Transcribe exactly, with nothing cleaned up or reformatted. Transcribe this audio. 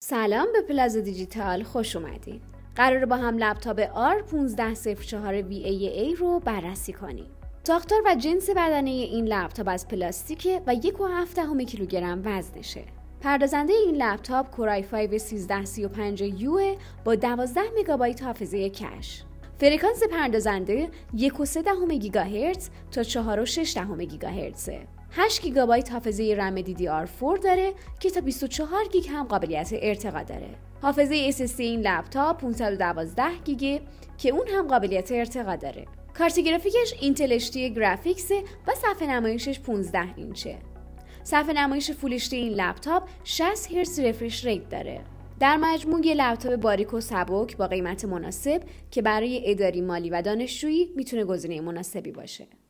سلام به پلازا دیجیتال، خوش اومدین. قراره با هم لپتاپ آر پانزده صفر چهار وی ای ای رو بررسی کنیم. ساختار و جنس بدنه این لپتاپ از پلاستیکه و یک و هفت دهم کیلوگرم وزنشه. پردازنده این لپتاپ کور آی فایو سیزده سی و پنج یو با دوازده مگابایت حافظه کش. فرکانس پردازنده یک و سه دهم گیگاهرتز تا چهار و شش دهم گیگاهرتزه. هشت گیگابایت حافظه رم دی دی آر فور داره که تا بیست و چهار گیگ هم قابلیت ارتقا داره. حافظه اس اس دی این لپتاپ پانصد و دوازده گیگه که اون هم قابلیت ارتقا داره. کارت گرافیکش اینتل اچ دی گرافیکس و صفحه نمایشش پانزده اینچه. صفحه نمایش فول اچ دی این لپتاپ شصت هرتز رفرش ریت داره. در مجموع یه لپتاپ باریک و سبک با قیمت مناسب که برای اداری مالی و دانشجویی میتونه گزینه مناسبی باشه.